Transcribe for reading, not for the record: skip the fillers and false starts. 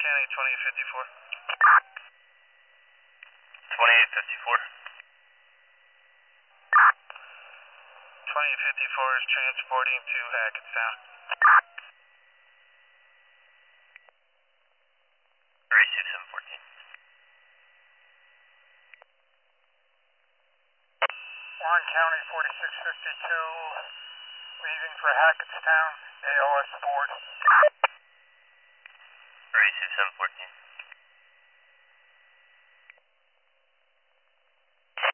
County 2854. 2854. 2854 is transporting to Hackettstown. Receive 714. Warren County 4652, leaving for Hackettstown, ALS Ford. Receive 714.